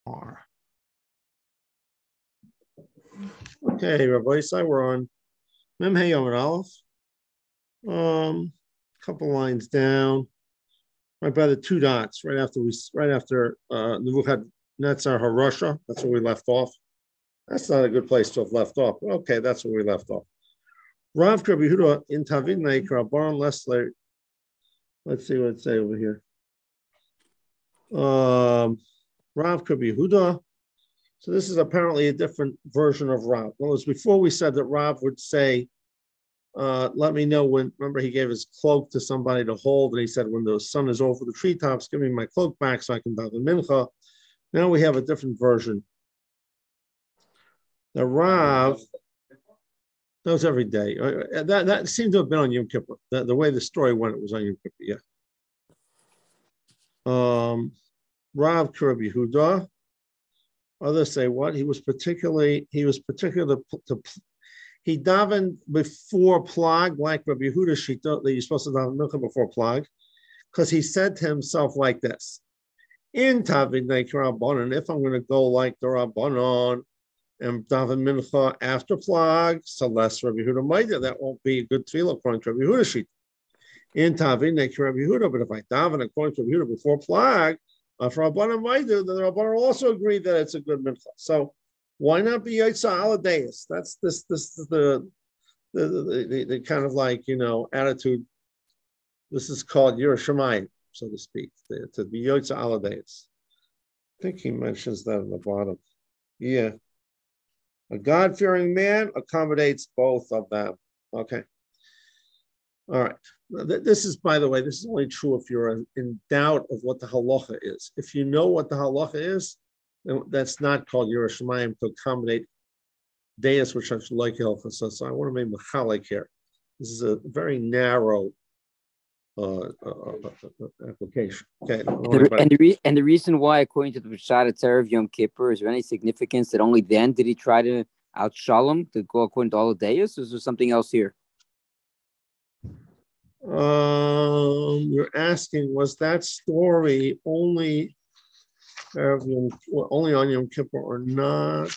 R. Okay, Rabbi Isai, we're on Mem Hey Yom Aleph. Couple lines down, right by the two dots, right after Nebuchadnezzar Harasha. That's where we left off. That's not a good place to have left off. But okay, that's where we left off. Rav Rabbi Yehuda in Tavid Neikra Baron Lesler. Let's see what it say over here. Rav Rabbi Yehuda. So this is apparently a different version of Rav. Well, as before we said that Rav would say, let me know when, remember he gave his cloak to somebody to hold, and he said, when the sun is over the treetops, give me my cloak back so I can daven mincha. Now we have a different version. The Rav, that was every day. That seemed to have been on Yom Kippur. The way the story went, it was on Yom Kippur, yeah. Rav Rabbi Yehuda. Others say what? He particular to he davened before plag, like Rabbi Yehuda Shita, that you're supposed to daven mincha before plag, because he said to himself like this: in Tavid Neikra Rabbanon, if I'm going to go like the Rabbanon and daven mincha after plag, so less Rabbi Yehuda Maida, that won't be a good tefillah according to Rabbi Yehuda Shita. In Tavid Neikra Rabbi Yehuda, but if I daven according to Rabbi Yehuda before plag, for Rabbanon Maida, then the Rabbanon also agreed that it's a good mincha. So why not be Yotza Aladeus? That's the kind of like, attitude. This is called Yerushalayim, so to speak, to be Yotza Aladeus. I think he mentions that in the bottom. Yeah. A God-fearing man accommodates both of them. Okay. All right. This is, by the way, this is only true if you're in doubt of what the halacha is. If you know what the halacha is, that's not called Yerushalayim to accommodate deis which are like halacha. So I want to make mechalek here. This is a very narrow application. Okay. And the reason why, according to the Peshat Erev Yom Kippur, is there any significance that only then did he try to out shalom to go according to all the deis? Or is there something else here? You're asking, was that story only on Yom Kippur or not?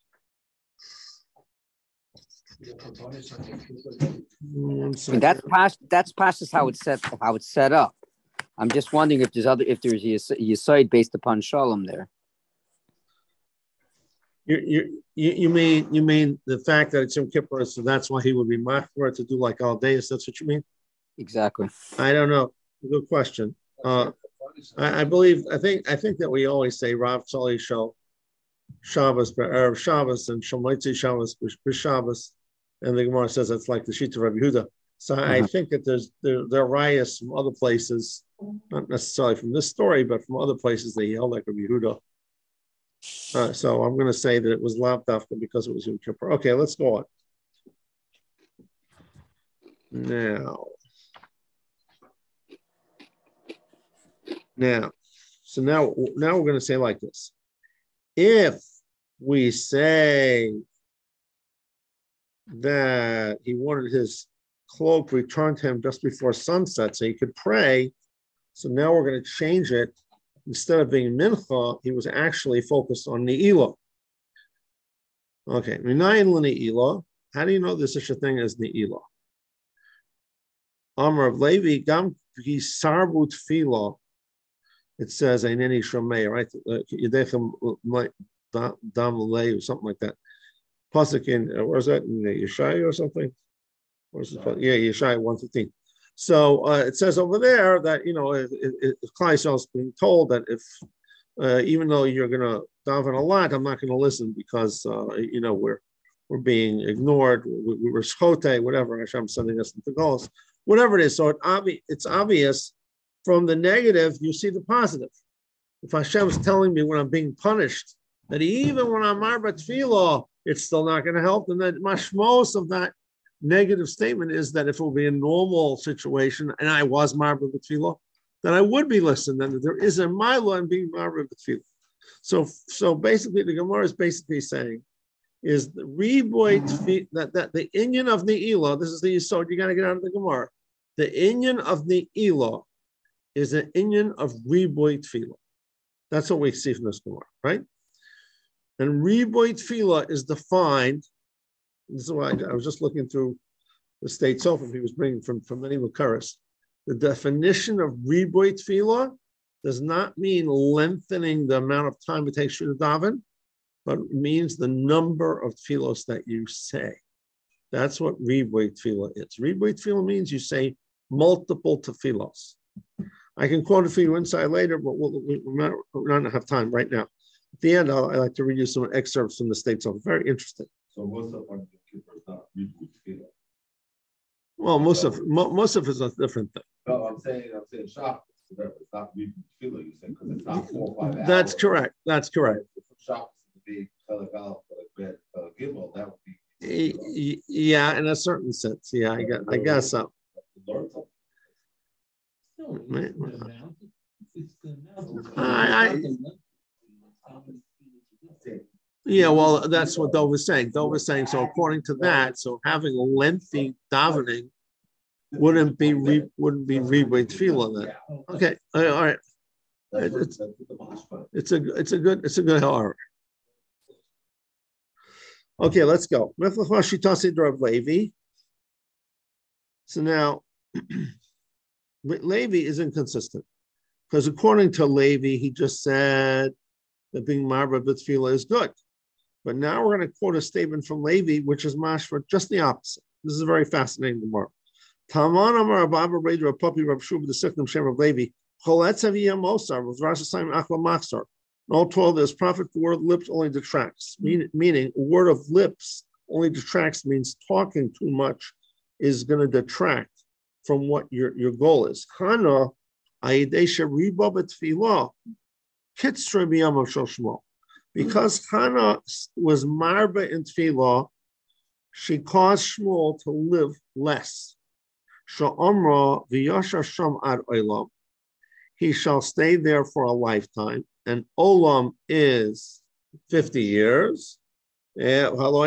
That's past how it's set up. I'm just wondering if there's Yesod based upon shalom there. You mean the fact that it's Yom Kippur, so that's why he would be machmir to do like all days? That's what you mean? Exactly. I don't know. Good question. I think that we always say Rav Tzali Shal Shabbos Erev Shabbos and Shomotzi Shabbos B'Shabbos, and the Gemara says that's like the Shita Rabbi Yehuda. So I think that there are riots from other places, not necessarily from this story, but from other places they held like Rabbi Yehuda. So I'm going to say that it was Lav Dafka because it was Yom Kippur. Okay, let's go on. Now, we're going to say like this. If we say that he wanted his cloak returned to him just before sunset so he could pray, so now we're going to change it. Instead of being mincha, he was actually focused on ne'ilah. Okay, minayin l'ne'ilah. How do you know there's such a thing as ne'ilah? Amar of Levi gam sarbu tefillah. It says Eineni Shomei, right? Yedechem dam lei or something like that. Pasuk in where's that in Yeshaya or something? Where's it? Yeah, Yeshaya 115. So it says over there that if Klal Yisrael is being told that if even though you're going to daven a lot, I'm not going to listen because we're being ignored. We're schote, whatever Hashem's sending us into goals, whatever it is. So it's obvious. From the negative, you see the positive. If Hashem's telling me when I'm being punished that even when I'm marba tefillah, it's still not going to help, then the mashmos of that negative statement is that if it will be a normal situation and I was marba tefillah, then I would be listening. Then there is a mila in being marba tefillah. So basically, the Gemara is basically saying is the reboy that the inyan of ne'ilah. This is the yisod. You got to get out of the Gemara. The inyan of ne'ilah is an inyan of riboy tefillah. That's what we see from this Gemara, right? And riboy tefillah is defined. This is why I was just looking through the state Sofrim he was bringing from many Makaris. The definition of riboy tefillah does not mean lengthening the amount of time it takes you to daven, but it means the number of tefillos that you say. That's what riboy tefillah is. Riboy tefillah means you say multiple tefillos. I can quote it for you inside later, but we're not going to have time right now. At the end, I'd like to read you some excerpts from the state Sofrim. Very interesting. So most of Yom Kippur is not riboy tefillah. Well, most of it is a different thing. No, I'm saying Shabbos. It's not riboy tefillah. You said because it's not 4 or 5 hours. That's correct. That's correct. If Shabbos would be Chelek Aleph, Chelek Bet, Gimel, that would be. Yeah, in a certain sense. Yeah, I guess so. Learn something. Yeah, well, that's what Dov was saying. Dov was saying, so according to that, so having a lengthy davening wouldn't be riboy tefillah then. Okay, all right. It's a good hour. Okay, let's go. Levi. So now, Levi is inconsistent because according to Levi, he just said that being marba b'tefillah is good. But now we're going to quote a statement from Levi, which is mashma just the opposite. This is a very fascinating remark. Talman Amar Abba Raider Papi Rab Shuv the Sikkim Shem of Levi. Choletz Aviyah Mosar was Rosh Hashanah Achla Machzor. All 12 there's prophet, the word of lips only detracts. Meaning, a word of lips only detracts means talking too much is going to detract from what your goal is. Chana Ayidesha Riba B'Tfilah Kitzra B'Yamav Shel Shmuel. Because Chana was marba in Tfilah, she caused Shmuel to live less. Sha'amra v'yashar sham ad olam. He shall stay there for a lifetime, and olam is 50 years. That's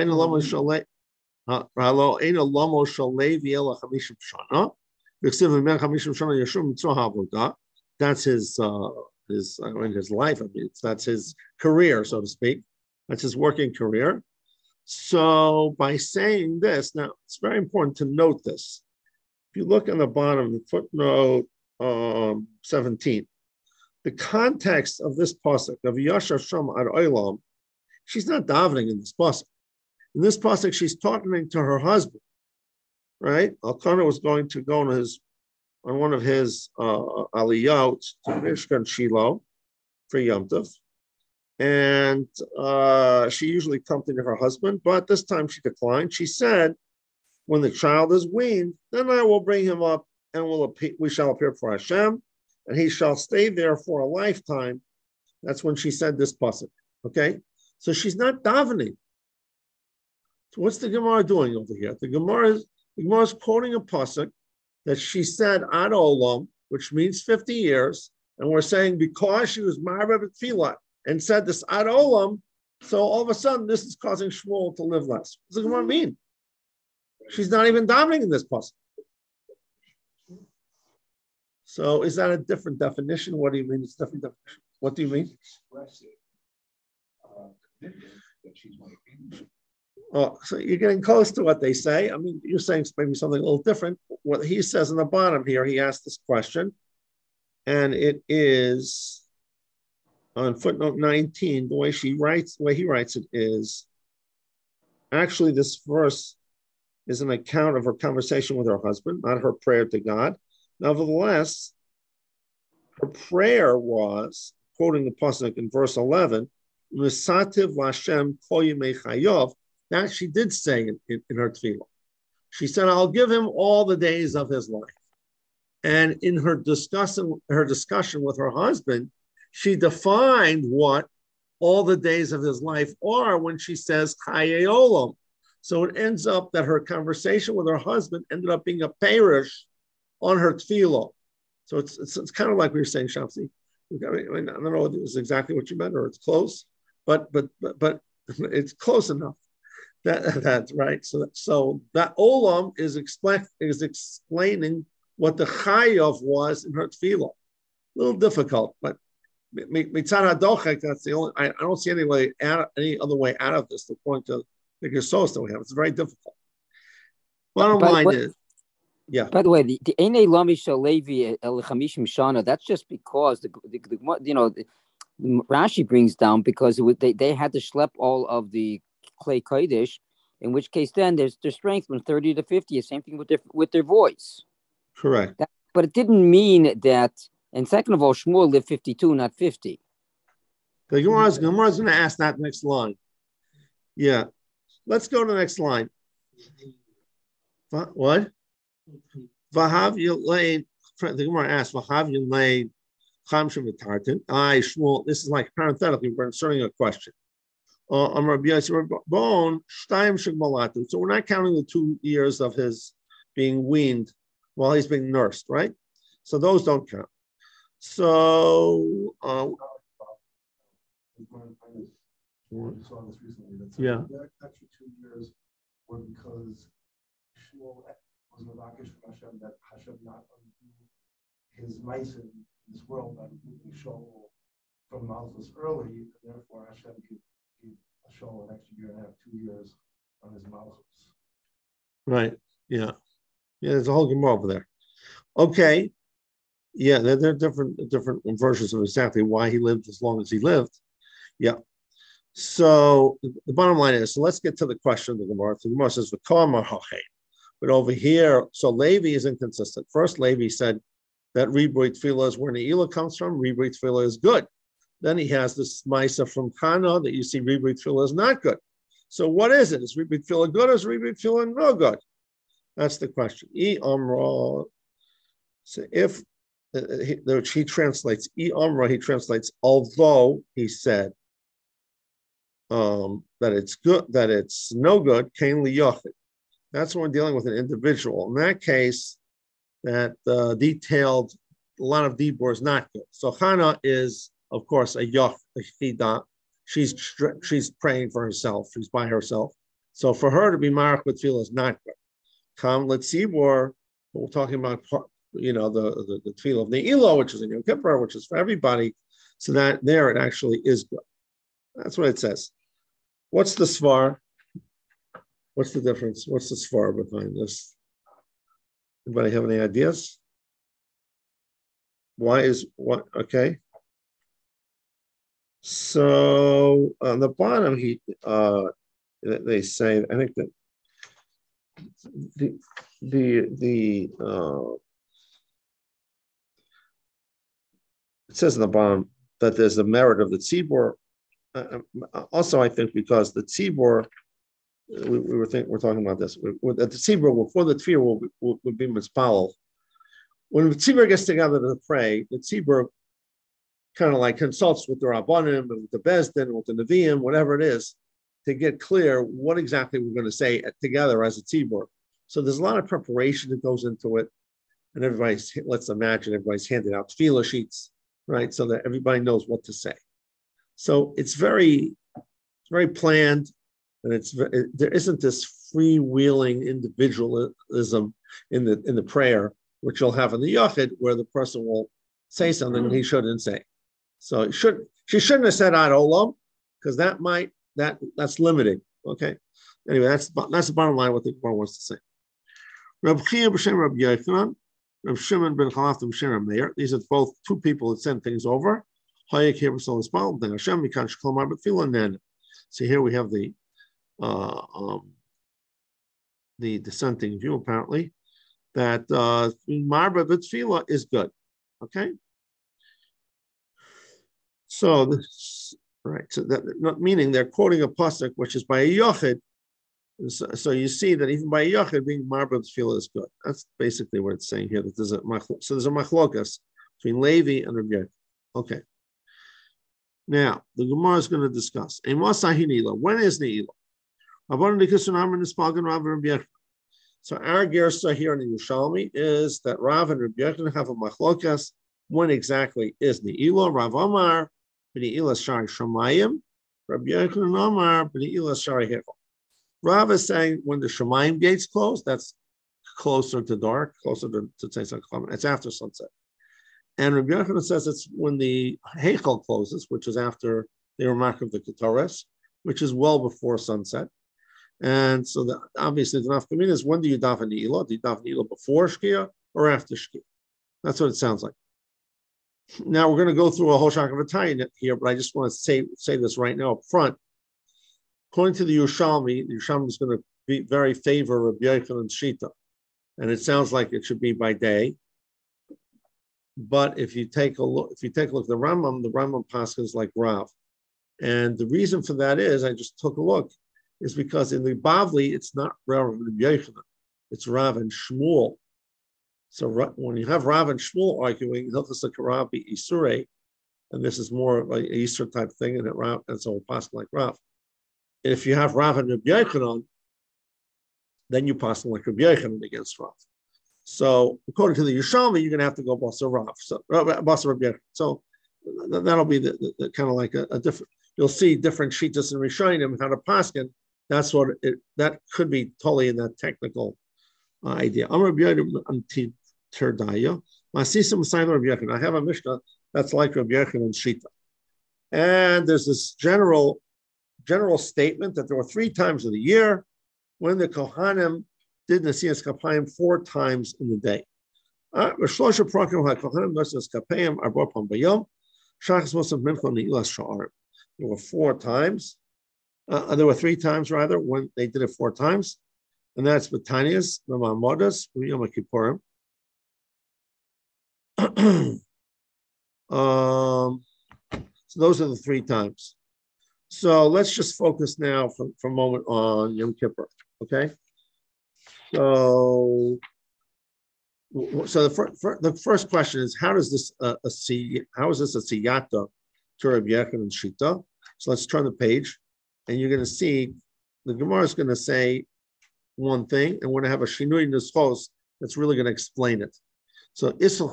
his life. I mean, that's his career, so to speak. That's his working career. So by saying this, now it's very important to note this. If you look on the bottom, footnote 17, the context of this pasuk of Yashar Sham Ad Olam, she's not davening in this pasuk. In this pasuk, she's talking to her husband, right? Elkanah was going to go on one of his aliyot to Mishkan Shiloh for Yom Tov. And she usually accompanied her husband, but this time she declined. She said, when the child is weaned, then I will bring him up and we shall appear for Hashem, and he shall stay there for a lifetime. That's when she said this pasuk. Okay? So she's not davening. So what's the Gemara doing over here? The Gemara is quoting a pasuk that she said ad olam, which means 50 years, and we're saying because she was marba b'tfilah and said this ad olam, so all of a sudden this is causing Shmuel to live less. What does the Gemara mean? She's not even davening in this pasuk. So is that a different definition? What do you mean it's a different definition? What do you mean? Oh, so you're getting close to what they say. I mean, you're saying maybe something a little different. What he says in the bottom here, he asked this question, and it is on footnote 19. The way he writes it is actually this verse is an account of her conversation with her husband, not her prayer to God. Nevertheless, her prayer was, quoting the pasuk in verse 11, "Misativ Lashem kol yimei chayav." That she did say in her tefillah. She said, "I'll give him all the days of his life." And in her discussion with her husband, she defined what all the days of his life are when she says Chaye Olam. So it ends up that her conversation with her husband ended up being a parish on her tefillah. So it's kind of like we were saying, Shafsi. I don't know if it was exactly what you meant or it's close, but it's close enough. That's right. So that olam is explaining what the chayav was in her tefillah. A little difficult, but Mitzad Hadochek, that's the only. I don't see any other way out of this. The point of the Gesos that we have, it's very difficult. Bottom line is, yeah. By the way, the Einei Lami Shalevi El Chamishim Shana, that's just because the Rashi brings down because they had to schlep all of the Klei Kodesh, in which case then their strength from 30 to 50 is same thing with their voice. Correct. But it didn't mean that. And second of all, Shmuel lived 52, not 50. The Gemara's going to ask that next line. Yeah. Let's go to the next line. What? Vahav Yulain. The Gemara asks, Vahav Yulain Chamshim V'Tartin. Shmuel, this is like parenthetically, we're inserting a question. So we're not counting the 2 years of his being weaned while he's being nursed, right? So those don't count. So yeah. The extra 2 years were because Shmuel was Mavakish from Hashem that Hashem not undo his mice in this world by moving Shaul from Malchus early, and therefore Hashem gave Shaul an extra year and a half, 2 years on his Malchus. Right. Yeah. Yeah. There's a whole Gemara over there. Okay. Yeah, there are different versions of exactly why he lived as long as he lived. Yeah. So the bottom line is, so let's get to the question of the Gemara. The Gemara says, but over here, so Levi is inconsistent. First, Levi said that Rebrit Tefillah is where Ne'ilah comes from. Rebrit Tefillah is good. Then he has this Maisa from Kana that you see Rebrit Tefillah is not good. So what is it? Is Rebrit Tefillah good or is Rebrit Tefillah no good? That's the question. So if he translates he translates although he said that it's good, that it's no good, kain liyochid. That's when we're dealing with an individual. In that case, that detailed a lot of dibur is not good. So Hannah is, of course, a yochid. She's praying for herself. She's by herself. So for her to be marked with tefillah is not good. Come, let's see more. We're talking about the tefillah of Ne'ilah, which is in Yom Kippur, which is for everybody. So that there it actually is good. That's what it says. What's the svar? What's the difference? What's the svar behind this? Anybody have any ideas? Why is what? Okay. So on the bottom, they say, I think that it says in the bottom that there's the merit of the tzibur. Also, I think because the tzibur, we're talking about this. The tzibur before the tefillah would be mispalel. When the tzibur gets together to pray, the tzibur kind of like consults with the rabbanim and with the bezdin, with the neviim, whatever it is, to get clear what exactly we're going to say together as a tzibur. So there's a lot of preparation that goes into it, and let's imagine everybody's handing out tefillah sheets, right, so that everybody knows what to say. So it's very planned, and there isn't this freewheeling individualism in the prayer, which you'll have in the yachid, where the person will say something he shouldn't say. So she shouldn't have said ad olam, because that's limiting. Okay. Anyway, that's the bottom line. What the Gemara wants to say. Reb Chia b'shem Reb Yochanan, Reb Shimon ben Chalaf b'shem Reb Meir. These are both two people that send things over. So here we have the dissenting view, apparently, that Marba b'tefillah is good. Okay. So that meaning they're quoting a pasuk which is by a yochid. So you see that even by a yochid being marba b'tefillah is good. That's basically what it's saying here. That there's a machlokas between Levi and Rabbi. Okay. Now the Gemara is going to discuss when is Ne'ilah? So our gersa here in the Yerushalmi is that Rav and Rabbi Yochanan have a machlokas. When exactly is Ne'ilah? Rav Amar b'Ne'ilah shari shamayim. Rabbi Yochanan Amar b'Ne'ilah shari hevel. Rav is saying when the shamayim gates close, that's closer to dark, closer to Tzeitzak Chaman. It's after sunset. And Rabbi Yochanan says it's when the Heichal closes, which is after the remark of the Ketores, which is well before sunset. And so obviously the nafkamina is, when do you daven Ne'ilah? Do you daven Ne'ilah before Shkia or after Shkia? That's what it sounds like. Now we're going to go through a whole shock of a tie here, but I just want to say this right now up front. According to the Yerushalmi is going to be very favor of Rabbi Yochanan Shita, and it sounds like it should be by day. But if you take a look at the Rambam passes like Rav, and the reason for that is, I just took a look, is because in the Bavli it's not Rav and Rabbi Yochanan, it's Rav and Shmuel. So when you have Rav and Shmuel arguing, Hilchas Karabi Isure, and this is more of an Easter type thing, and so a pass like Rav. If you have Rav and Rabbi Yochanan, then you pass like Rabbi Yochanan against Rav. So according to the Yerushalmi, you're going to have to go Basar Rav, Basar Rabbi Yochanan. So that'll be the kind of like a different. You'll see different shitas and rishonim how to paskin. That's what that could be totally in that technical idea. I'm Rabbi Yochanan Terdaya. Masisim Sayin Rabbi Yochanan. I have a mishnah that's like Rabbi Yochanan Shita, and there's this general statement that there were 3 times of the year when the Kohanim did Nesias Kapayim 4 times in the day. There were 4 times. There were 3 times rather when they did it 4 times, and that's Batanias, the Mamadas, Yom Kippurim. So those are the 3 times. So let's just focus now for a moment on Yom Kippur. Okay. So the first question is, how is this a siyata to Rabbi Yochanan Shita? So let's turn the page, and you're going to see the Gemara is going to say one thing, and we're going to have a shinui nuschos that's really going to explain it. So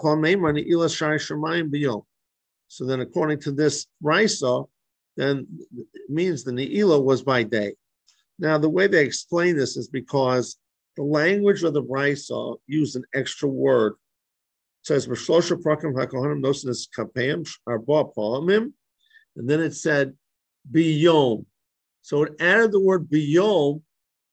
so then, according to this Raisa, then it means the Ne'ilah was by day. Now, the way they explain this is because the language of the Raisa used an extra word. It says, and then it said, biyom. So it added the word biyom.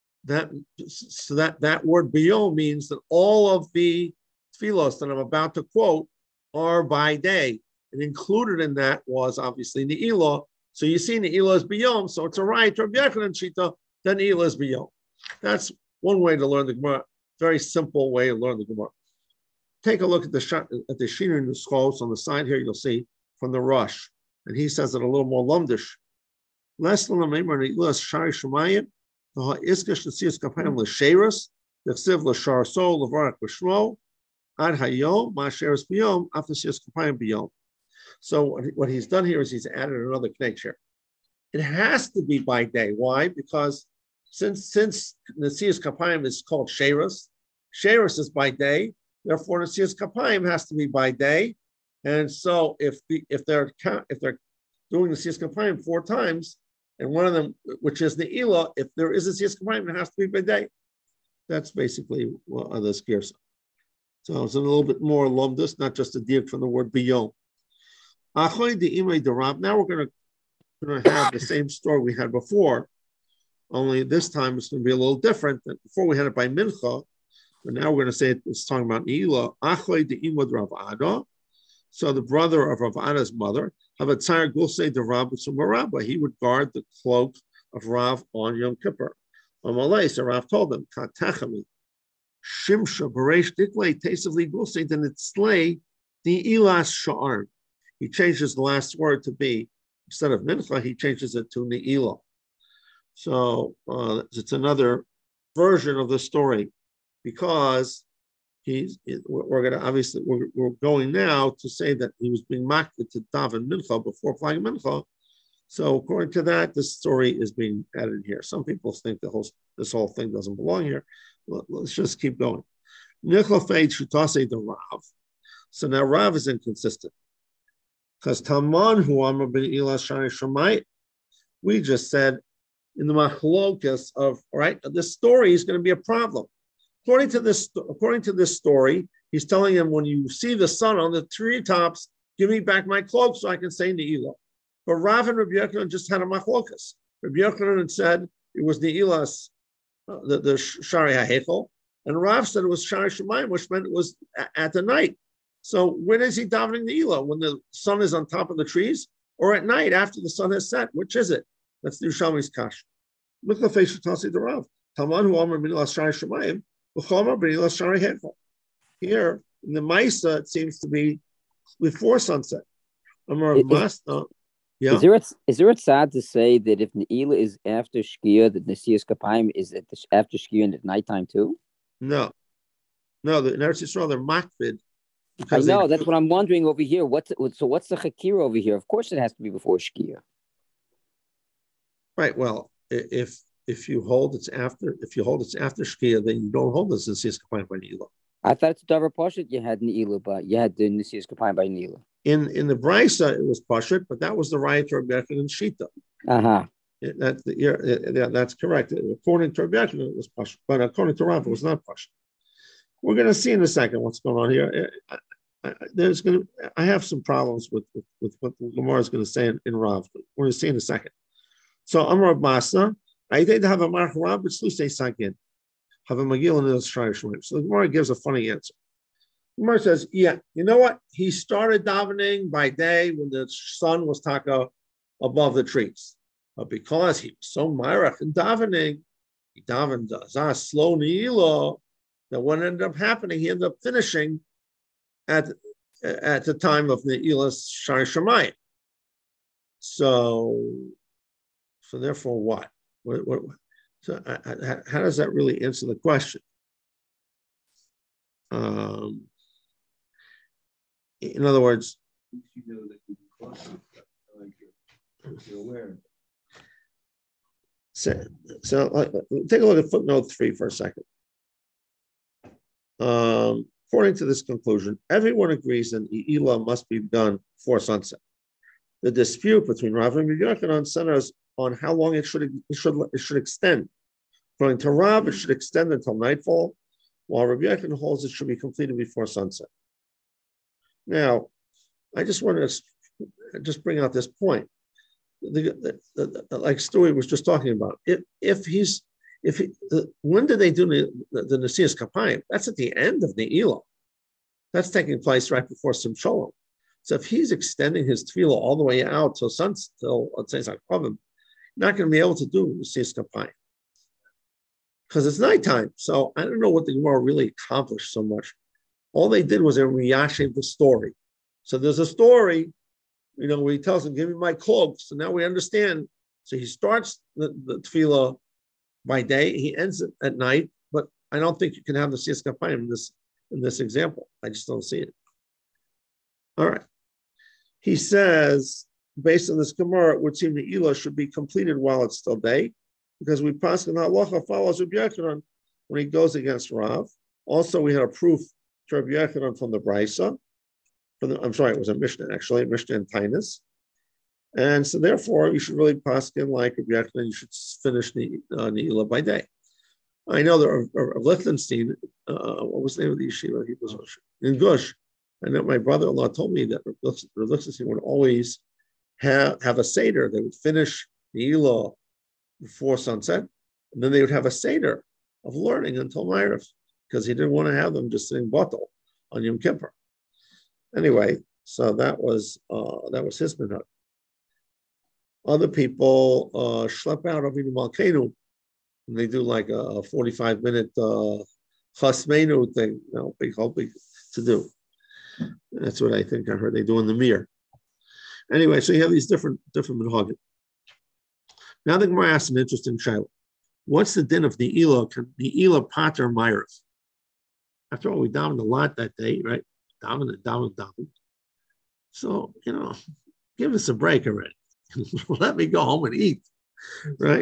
That word biyom means that all of the tefillos that I'm about to quote are by day. And included in that was obviously Ne'ilah. So you see Ne'ilah is biyom, so it's a right to Rabbi Yochanan Shita, then Ne'ilah is biyom. That's one way to learn the Gemara, very simple way to learn the Gemara. Take a look at the Shinur Nuschos on the side here, you'll see from the Rush. And he says it a little more lumdish. Less than the Ne'ilah is Shari Shemayim, the Ha'izkash Nesias Kapayim L'Sheirus, the Chsiv L'Shar Sol, L'Varak B'Shmo, Ad Hayom, Ma'asheres Biyom, After Nesias Kapayim Biyom. So what he's done here is he's added another connect here. It has to be by day. Why? Because since Nesias Kapayim is called Sheirus is by day. Therefore, Nesias Kapayim has to be by day. And so if they're doing Nesias Kapayim 4 times, and one of them, which is Ne'ilah, if there is a Nesias Kapayim, it has to be by day. That's basically the skirsa. So it's a little bit more lumdus, not just a diak from the word biyom. Now we're going to have the same story we had before, only this time it's going to be a little different. Before we had it by mincha, but now we're going to say it's talking about Ne'ilah. So the brother of Rav Ada's mother, he would guard the cloak of Rav on Yom Kippur. So Rav told him, Shimsha Beresh Diklei Tesavli Gusay, then it's slay the Ilas Sha'ar. He changes the last word to be, instead of Mincha, he changes it to Ne'ilah. So it's another version of the story, because we're going now to say that he was being mocked to daven Mincha before flying Mincha. So according to that, this story is being added here. Some people think this whole thing doesn't belong here. Let's just keep going. The Rav. So now Rav is inconsistent. Because Taman who Amar ben Ilah Shani Shemai, we just said in the machlokas of, all right, this story is going to be a problem. According to this story, He's telling him, when you see the sun on the treetops, give me back my cloak so I can say Ne'ilah. But Rav and Rabbi Yochanan just had a machlokas. Rabbi Yochanan said it was Ne'ilas, the Shari HaHechel, and Rav said it was Shari Shemayim, which meant it was at the night. So when is he davening Ne'ilah? When the sun is on top of the trees, or at night after the sun has set? Which is it? That's the Yerushalmi's kash. Look at the face of Tasi the Rav. Talman hu Omer B'nilas Shari Shemayim, v'chomer B'nilas Shari HaHechel. Here in the Maisa, it seems to be before sunset. Yeah. Is there a tzad to say that if Ne'ilah is after Shkia, that Nesias Kapayim is after Shkia and at nighttime too? No. In Eretz Yisrael, they're makbid. I know, that's what I'm wondering over here. What's the Chakira over here? Of course it has to be before Shkia. Right. Well, if you hold it's after Shkia, then you don't hold this Nesias Kapayim by Ne'ilah. I thought it's Davar Pashut you had Ne'ilah, but you had the Nesias Kapayim by Ne'ilah. In the Brisa, it was Pashut, but that was the right to Rabbi Yochanan and Shita. That's correct. According to Rabbi Yochanan, it was Pashut, but according to Rav, it was not Pashut. We're going to see in a second what's going on here. I have some problems with what the Gemara is going to say in Rav. We're going to see in a second. So Amar Basa, I did have a March Rav, but Slusay Sakin. Have a Magil and the Shrai Shmuel. So the Gemara gives a funny answer. The Gemara says, yeah, you know what? He started davening by day when the sun was taka above the trees. But because he was so myrach in davening, he davened slow Ne'ilah, that what ended up happening, he ended up finishing at the time of Ne'ilas Shari Shemayim. So therefore what? So how does that really answer the question? In other words, you're aware. So take a look at footnote 3 for a second. According to this conclusion, everyone agrees that Ne'ilah must be done before sunset. The dispute between Rav and Rabbi Yochanan centers on how long it should extend. According to Rav, it should extend until nightfall, while Rabbi Yochanan holds it should be completed before sunset. Now, I just want to bring out this point. Like Stewie was just talking about, when did they do the Nesias Kapayim? That's at the end of Ne'ilah. That's taking place right before Sim Shalom. So if he's extending his tefillah all the way out till let's say Zakhavim, not going to be able to do Nesias Kapayim because it's nighttime. So I don't know what the Gemara really accomplished so much. All they did was they rehashed the story. So there's a story, where he tells him, "Give me my cloak." So now we understand. So he starts the tefillah by day, he ends it at night, but I don't think you can have the Nesias Kapayim in this example. I just don't see it. All right. He says, based on this Gemara, it would seem that Ne'ilah should be completed while it's still day, because we pass in halacha follows Rabbi Yochanan when he goes against Rav. Also, we had a proof to Rabbi Yochanan from the Brisa. It was a Mishnah actually, Mishnah and Tainus. And so therefore, you should really pass in like Rabbi Yochanan, you should finish Ne'ilah by day. I know that Lichtenstein, what was the name of the yeshiva? He was in Gush. I know my brother-in-law told me that Lichtenstein would always have a Seder. They would finish Ne'ilah before sunset, and then they would have a Seder of learning until Ma'ariv, because he didn't want to have them just sitting bottle on Yom Kippur. Anyway, so that was his minhag. Other people schlep out Avinu Malkeinu, and they do like a 45-minute chasmenu thing, big to do. That's what I think I heard they do in the Mir. Anyway, so you have these different minhagim. Now the Gemara asks an interesting shaila. What's the din of Ne'ilah? Can Ne'ilah pater Ma'ariv? After all, we davened a lot that day, right? Davened. So, give us a break already. Let me go home and eat, right?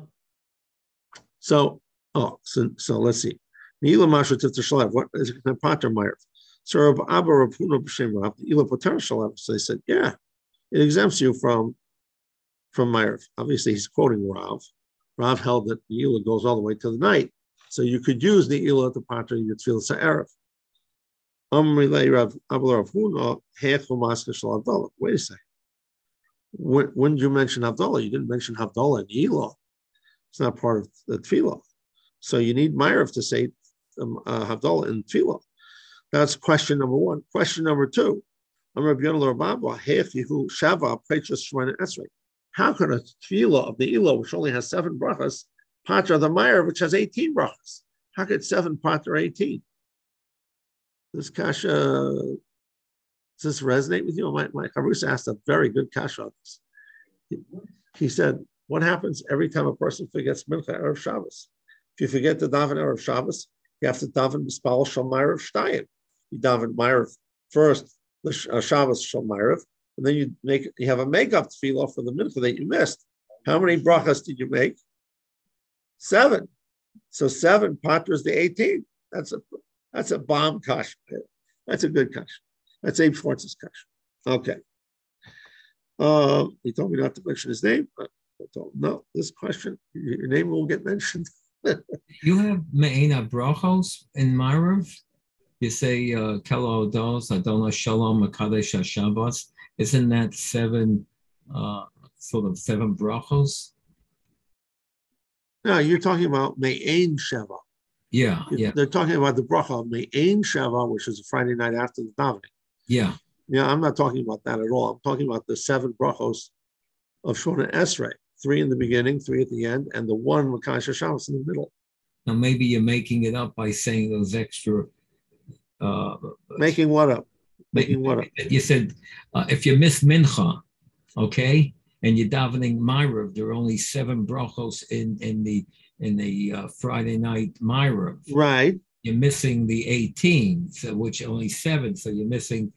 So let's see. Ne'ilah Masha Tifta Shalev. What is it? Pater Ma'ariv. So Rav Abba Rav Huna B'Shem Rav Ne'ilah Pater Shalev. So they said, yeah, it exempts you from Ma'ariv. Obviously, he's quoting Rav. Rav held that Ne'ilah goes all the way to the night, so you could use Ne'ilah to pater your tefillah sa'erev. Wait a second. When did you mention Havdalah? You didn't mention Havdalah in Elah. It's not part of the Tefillah. So you need Ma'ariv to say Havdalah in Tefillah. That's question number one. Question number two. How could a Tefillah of the Elah, which only has 7 brachas, patra the Ma'ariv, which has 18 brachas? How could 7 patra 18? This kasha, does this resonate with you? My Chavrusa asked a very good kasha on this. He said, what happens every time a person forgets Mincha Erev Shabbos? If you forget to daven Erev Shabbos, you have to daven B'spal Shal Ma'ariv Shtayim. You daven Ma'ariv first, the Shabbos Shal Ma'ariv, and then you have a makeup tefillah for the Mincha that you missed. How many brachas did you make? 7. So 7 patras the 18. That's a bomb kasha. That's a good kasha. That's Abe Schwartz's kasha. Okay. He told me not to mention his name. But I told him, no, this question, your name won't get mentioned. You have Me'ena brachos in Ma'ariv? You say Kelo Odos, Adonai Shalom, Makadesh HaShabbos. Isn't that 7 brachos? No, you're talking about Me'en Sheva. Yeah. They're talking about the bracha of Me'en Sheva, which is a Friday night after the davening. Yeah. Yeah, I'm not talking about that at all. I'm talking about the 7 brachos of Shona Esrei. 3 in the beginning, 3 at the end, and the 1 Makadesh HaShabbos in the middle. Now maybe you're making it up by saying those extra. Making what up? Making what up? You said if you miss Mincha, okay, and you're davening Ma'ariv, there are only 7 brachos in the Friday night Ma'ariv. Right. You're missing the 18, so which only 7. So you're missing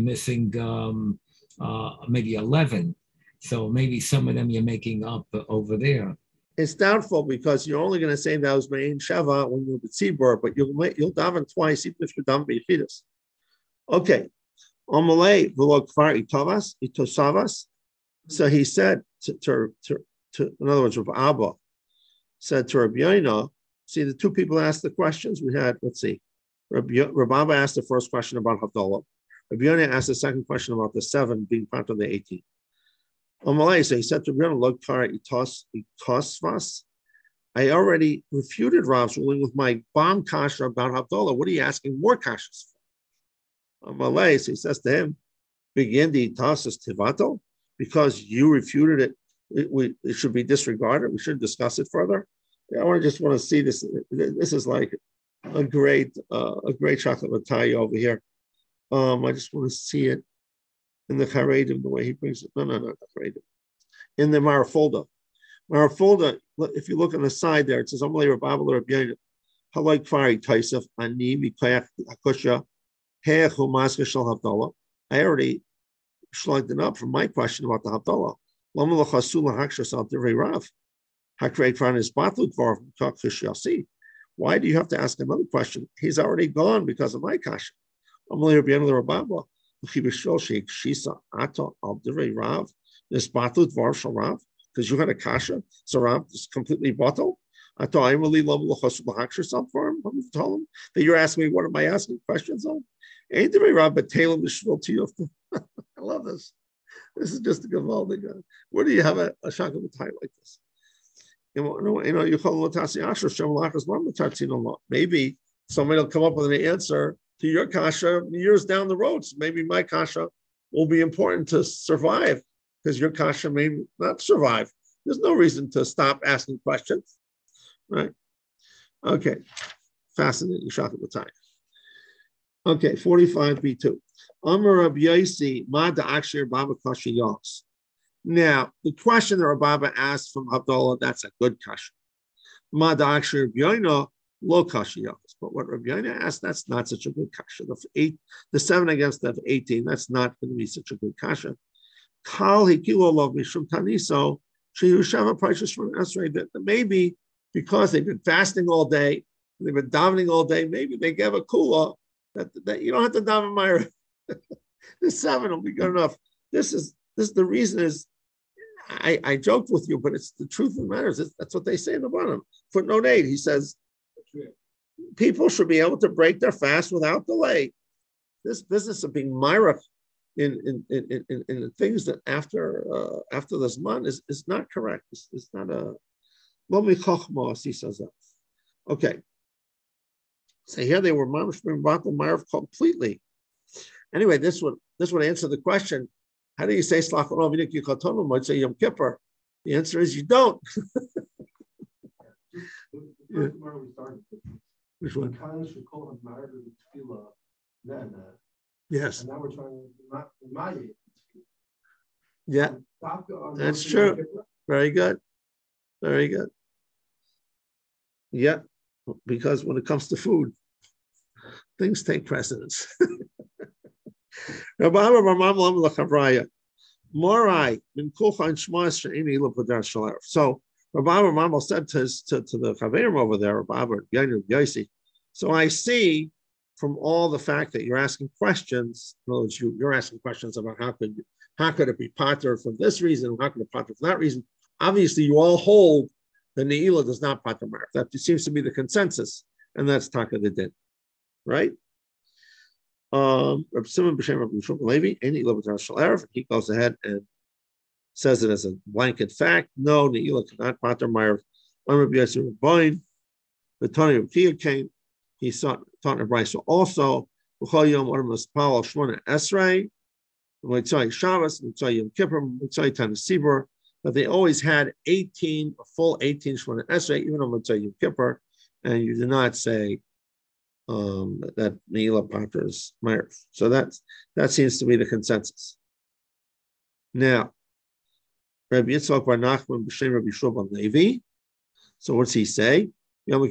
maybe 11. So maybe some of them you're making up over there. It's doubtful because you're only going to say that was Me'en Sheva when you're with Tzibur, but you'll daven twice even if you're daven B'Yechidus. Okay. Omalei v'lo kvar itovas itosavas. So he said to in other words, Rav Abba said to Rabbi Yoina. See, the 2 people asked the questions. We had, let's see, Rav Abba asked the first question about Havdalah. Rabbi Yoina asked the second question about the 7 being part of the 18. So he said to Rabbi Yoina, itosvas. I already refuted Rav's ruling with my bomb kasha about Havdalah. What are you asking more kashas for? So he says to him, begin the itasas tivato, because you refuted it, it should be disregarded. We shouldn't discuss it further. I just want to see this. This is like a great chocolate lataya over here. I just want to see it in the Charedim, the way he brings it. No, not the Charedim. In the Marafolda. Marafolda, if you look on the side there, it says, Amalei Rabbi Rabbi Yoina, Halai Kfari Taisef, Ani Mikayach Akusha, Heach Umaska Shal Havdalah. I already slugged it up from my question about the Havdalah. Lama Lachasula Hakshas Al Divrei Rav. Why do you have to ask another question? He's already gone because of my kasha. Because you had a kasha, so Rav is completely bottled. I really love for him. Told him that you're asking me, what am I asking questions on? Ain't there Rav, but Taylor to you. I love this. This is just a gavaldic. Where do you have a shaka tie like this? Maybe somebody will come up with an answer to your kasha years down the road. So maybe my kasha will be important to survive because your kasha may not survive. There's no reason to stop asking questions, right? Okay, fascinating. Okay, 45b2. Amar Rabbi Yosi, Ma da'akshir baba kasha yos. Now, the question that Rabbi asked from Havdalah, that's a good kasha. Ma da'akshir Rabbi Yoina, lo kasha yos. But what Rabbi Yoina asked, that's not such a good kasha. The 7 against the 18, that's not going to be such a good kasha. Kal hikilo lov mishum taniso, sheyushava precious from Esrei, that maybe because they've been fasting all day, they've been davening all day, maybe they gave a kula that you don't have to daven Myra. This 7 will be good enough. The reason is, I joked with you, but it's the truth of the matter. That's what they say in the bottom. Footnote 8, he says, people should be able to break their fast without delay. this business of being Myra in the things that after the Zman is not correct. It's not a Lomi Chochma, he says that. Okay. So here they were Mamash Ben Batal Myra completely. Anyway, this would answer the question. How do you say Slach Olam V'Nik Yichatonu Motzei Yom Kippur? The answer is you don't. The first Gemara we started with. Which one? Yes. And now we're trying to yeah. That's true. Very good. Very good. Yeah. Because when it comes to food, things take precedence. So Rabbi Ramam said to the Chaverim over there, so I see from all the fact that you're asking questions, in other words, you're asking questions about how could it be pater for this reason, how could it pater for that reason. Obviously, you all hold the Ne'ilah does not pater mark. That seems to be the consensus, and that's Taka the Din, right? Reb Simon b'Shem Reb Yishmael Levi, any Levitar Shel Erev, he goes ahead and says it as a blanket fact. No, Ne'ilah cannot pater mark. Reb Yosef Rabbein, the Tony of Kia came. He taught in Bryce also. B'chol Yom Adam L'Spal Shmona Esrei, Mitzvah Shabbos, Mitzvah Yom Kippur, Mitzvah Tanis Sibur. But they always had 18, a full 18 Shmona Esrei, even on Mitzvah Yom Kippur, and you do not say that Ne'ilah pater is Meir. So that seems to be the consensus. Now, Rabbi Yitzchak Bar Nachman b'Shem Rabbi Yishmael ben Levi. So what's he say? So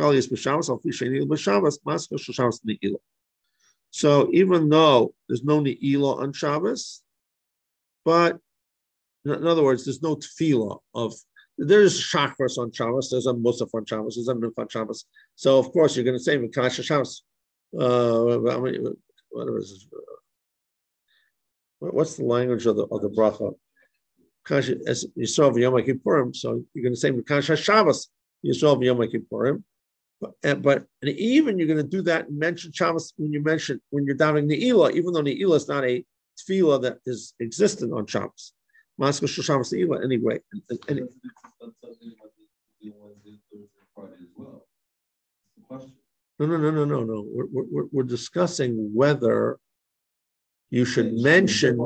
even though there's no Ne'ilah on Shabbos, but in other words, there's no tefillah there's Shachris on Shabbos, there's a Musaf on Shabbos, there's a Mincha on Shabbos. So of course you're going to say Mikasha Shabbos. What's the language of the bracha? As you saw Yom Kippurim, so you're going to say Mikasha Shabbos. You saw Yom Kippurim, but even you're going to do that and mention Shabbos when you're davening Ne'ilah, even though Ne'ilah is not a tefillah that is existent on Shabbos. Maskos Shabbos Ne'ilah anyway. No. We're discussing whether you should mention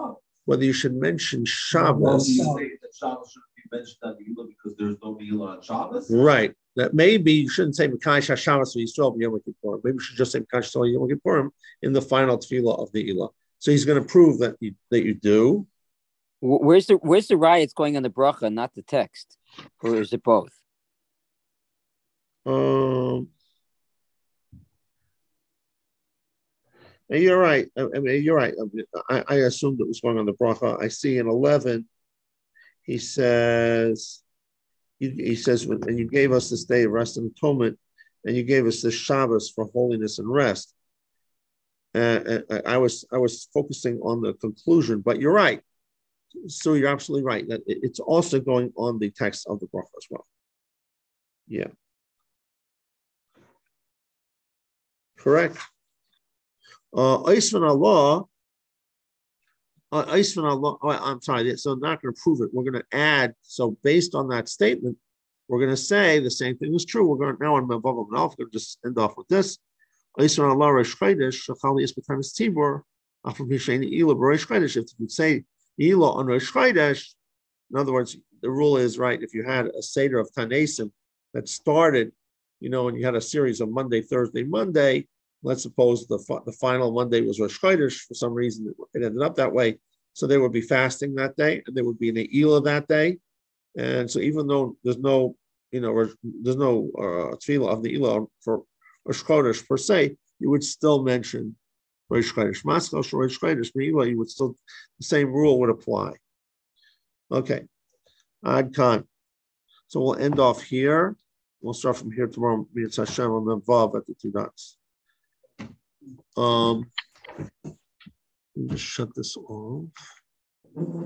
Shabbos. Shabbos should be mentioned on Ne'ilah because there's no Ne'ilah on Shabbos. Right. That maybe you shouldn't say Mekayah Shabbos for Yisrael Yom Kippurim. Maybe you should just say Mekayah Yom Kippurim in the final tefillah of Ne'ilah. So he's going to prove that you do. Where's the riots going on the bracha, not the text, or is it both? You're right. I mean, you're right. I assumed it was going on the bracha. I see in 11. He says, and you gave us this day of rest and atonement, and you gave us this Shabbos for holiness and rest. I was focusing on the conclusion, but you're right. So you're absolutely right that it's also going on the text of the bracha as well. Yeah. Correct. Eisvan Allah. I'm sorry. So I'm not going to prove it. We're going to add. So based on that statement, we're going to say the same thing is true. We're going to now on Mevav We're going to just end off with this. Eisvan Allah Rosh Chodesh Shachali is B'Tanis Tibur. After Mishani Ila Rosh Chodesh. If you say Ila on Rosh Chodesh, in other words, the rule is right. If you had a seder of Tanesim that started, and you had a series of Monday, Thursday, Monday. Let's suppose the final Monday was Rosh Chodesh. For some reason, it ended up that way. So they would be fasting that day, and there would be an Ne'ilah that day. And so even though there's no tefillah of Ne'ilah for Rosh Chodesh per se, you would still mention Rosh Chodesh. Maskos Rosh Chodesh Ne'ilah, you would still, the same rule would apply. Okay. Ad Khan. So we'll end off here. We'll start from here tomorrow. Mi'etz Hashem on the Vav at the 2 dots. Let me just shut this off.